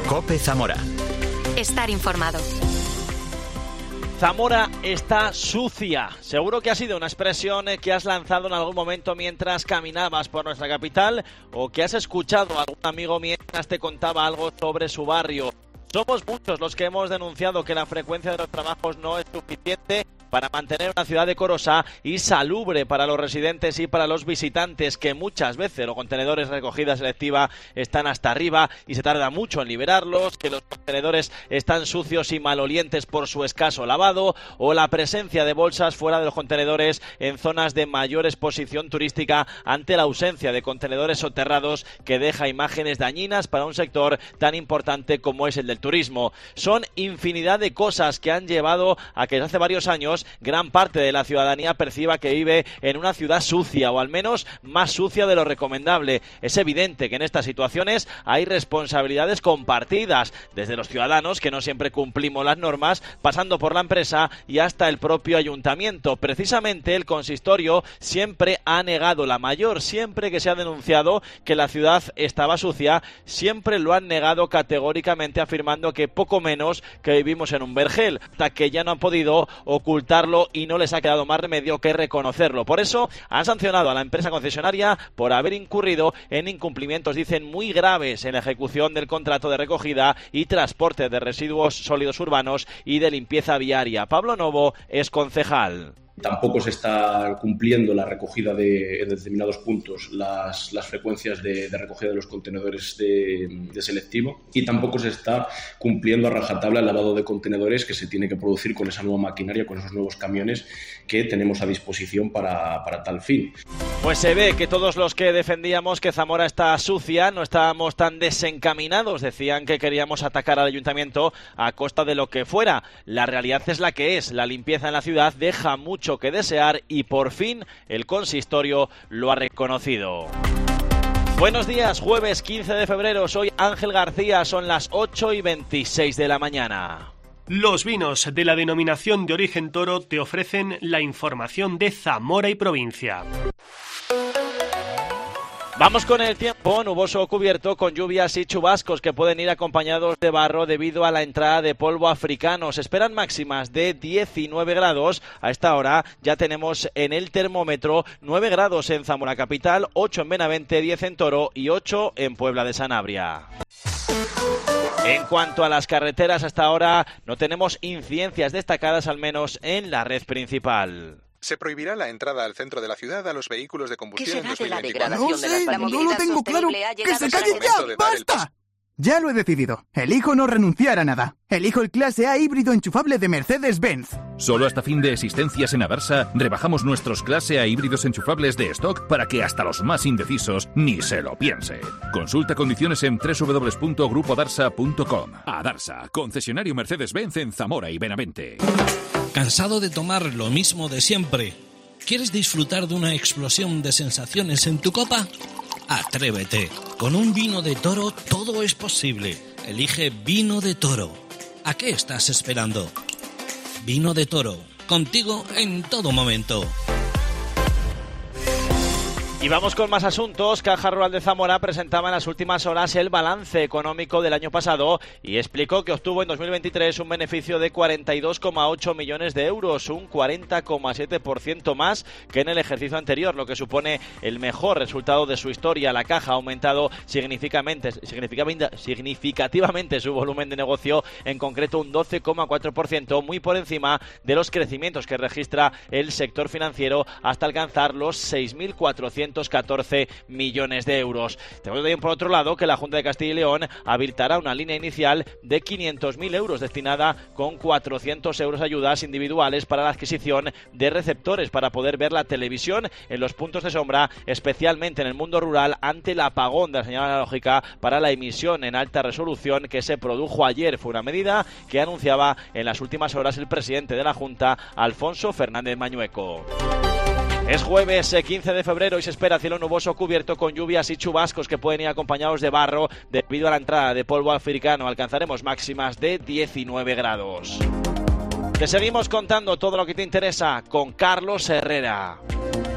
COPE Zamora. Estar informado. Zamora está sucia. Seguro que ha sido una expresión que has lanzado en algún momento mientras caminabas por nuestra capital o que has escuchado a algún amigo mientras te contaba algo sobre su barrio. Somos muchos los que hemos denunciado que la frecuencia de los trabajos no es suficiente para mantener una ciudad decorosa y salubre para los residentes y para los visitantes, que muchas veces los contenedores de recogida selectiva están hasta arriba y se tarda mucho en liberarlos, que los contenedores están sucios y malolientes por su escaso lavado, o la presencia de bolsas fuera de los contenedores en zonas de mayor exposición turística ante la ausencia de contenedores soterrados, que deja imágenes dañinas para un sector tan importante como es el del turismo. Son infinidad de cosas que han llevado a que desde hace varios años gran parte de la ciudadanía perciba que vive en una ciudad sucia, o al menos más sucia de lo recomendable. Es evidente que en estas situaciones hay responsabilidades compartidas, desde los ciudadanos, que no siempre cumplimos las normas, pasando por la empresa y hasta el propio ayuntamiento. Precisamente el consistorio siempre ha negado la mayor, siempre que se ha denunciado que la ciudad estaba sucia, siempre lo han negado categóricamente, afirmando que poco menos que vivimos en un vergel, hasta que ya no han podido ocultarlo y no les ha quedado más remedio que reconocerlo. Por eso han sancionado a la empresa concesionaria por haber incurrido en incumplimientos, dicen, muy graves en la ejecución del contrato de recogida y transporte de residuos sólidos urbanos y de limpieza viaria. Pablo Novo es concejal. Tampoco se está cumpliendo la recogida en determinados puntos, las frecuencias de recogida de los contenedores de selectivo, y tampoco se está cumpliendo a rajatabla el lavado de contenedores que se tiene que producir con esa nueva maquinaria, con esos nuevos camiones que tenemos a disposición para tal fin. Pues se ve que todos los que defendíamos que Zamora está sucia no estábamos tan desencaminados. Decían que queríamos atacar al ayuntamiento a costa de lo que fuera. La realidad es la que es. La limpieza en la ciudad deja mucho que desear y por fin el consistorio lo ha reconocido. Buenos días, jueves 15 de febrero, soy Ángel García, son las 8:26 de la mañana. Los vinos de la denominación de origen Toro te ofrecen la información de Zamora y provincia. Vamos con el tiempo, nuboso o cubierto, con lluvias y chubascos que pueden ir acompañados de barro debido a la entrada de polvo africano. Se esperan máximas de 19 grados. A esta hora ya tenemos en el termómetro 9 grados en Zamora capital, 8 en Benavente, 10 en Toro y 8 en Puebla de Sanabria. En cuanto a las carreteras, hasta ahora no tenemos incidencias destacadas, al menos en la red principal. Se prohibirá la entrada al centro de la ciudad a los vehículos de combustión en 2024. No sé, no lo tengo claro. ¡Que se calle ya! ¡Basta! Ya lo he decidido. Elijo no renunciar a nada. Elijo el clase A híbrido enchufable de Mercedes-Benz. Solo hasta fin de existencias en Adarsa rebajamos nuestros clase A híbridos enchufables de stock para que hasta los más indecisos ni se lo piensen. Consulta condiciones en www.grupodarsa.com. Adarsa, concesionario Mercedes-Benz en Zamora y Benavente. ¿Cansado de tomar lo mismo de siempre? ¿Quieres disfrutar de una explosión de sensaciones en tu copa? Atrévete. Con un vino de Toro todo es posible. Elige Vino de Toro. ¿A qué estás esperando? Vino de Toro. Contigo en todo momento. Y vamos con más asuntos. Caja Rural de Zamora presentaba en las últimas horas el balance económico del año pasado y explicó que obtuvo en 2023 un beneficio de 42,8 millones de euros, un 40,7% más que en el ejercicio anterior, lo que supone el mejor resultado de su historia. La caja ha aumentado significativamente su volumen de negocio, en concreto un 12,4%, muy por encima de los crecimientos que registra el sector financiero, hasta alcanzar los 6.414 millones de euros. Tenemos también, por otro lado, que la Junta de Castilla y León habilitará una línea inicial de 500.000 euros destinada con 400 euros de ayudas individuales para la adquisición de receptores para poder ver la televisión en los puntos de sombra, especialmente en el mundo rural, ante el apagón de la señal analógica para la emisión en alta resolución que se produjo ayer. Fue una medida que anunciaba en las últimas horas el presidente de la Junta, Alfonso Fernández Mañueco. Es jueves 15 de febrero y se espera cielo nuboso cubierto con lluvias y chubascos que pueden ir acompañados de barro debido a la entrada de polvo africano. Alcanzaremos máximas de 19 grados. Te seguimos contando todo lo que te interesa con Carlos Herrera.